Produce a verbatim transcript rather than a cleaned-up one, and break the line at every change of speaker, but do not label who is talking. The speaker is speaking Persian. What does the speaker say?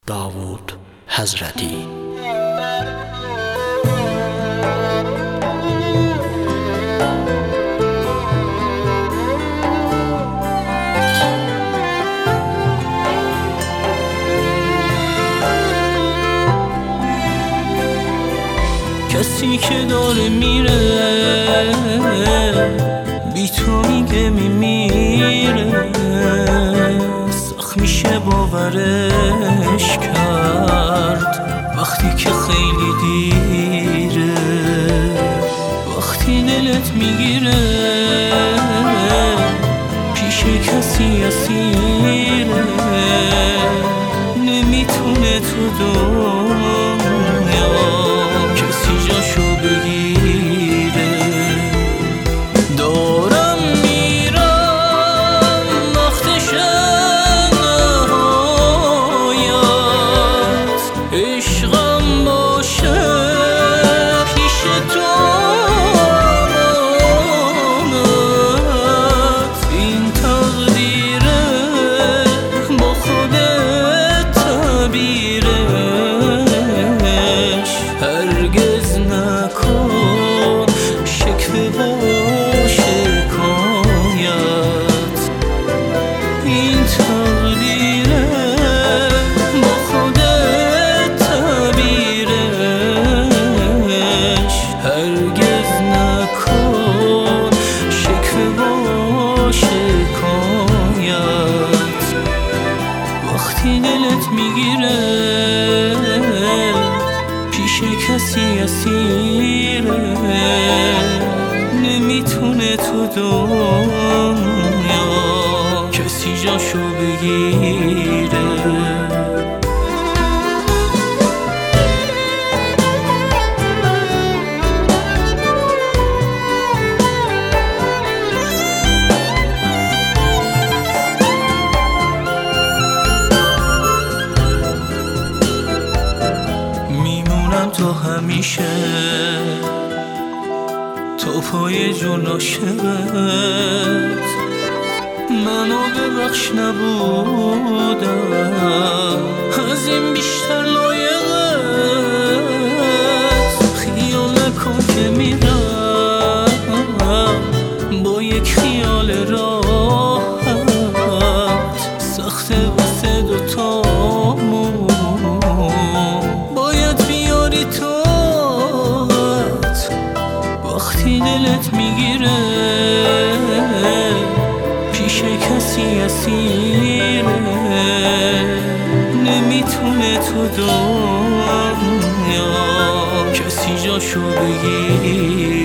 داوود حضرتی.
کسی که داره میره بی تو میگه میمیره، سخت میشه باورش کرد وقتی که خیلی دیره. وقتی دلت میگیره پیش کسی اسیره، نمیتونه تو دنیا کسی جاشو بگیره. دارم میرم وقتش نهایت، عشقم باشه پیش تو امانت. این تقدیره با خودت تعبیرش، هرگز نکن شکوه و شکایت. این تقدیره با خودت تعبیرش، هرگز نکن شکوه و شکایت. وقتی دلت میگیره پیش کسی اسیره، نمیتونه تو دنیا کسی جاشو بگیره. تو همیشه تو پای جون عاشقت، منو ببخش نبودم از این بیشتر لایقت. خیال نکن که میرم با یک خیال راحت، سخته واسه دوتامون باید بیاری توت. وقتی دلت میگیره پیش کسی اسیره، نمیتونه تو دنیا کسی جاشو بگیره.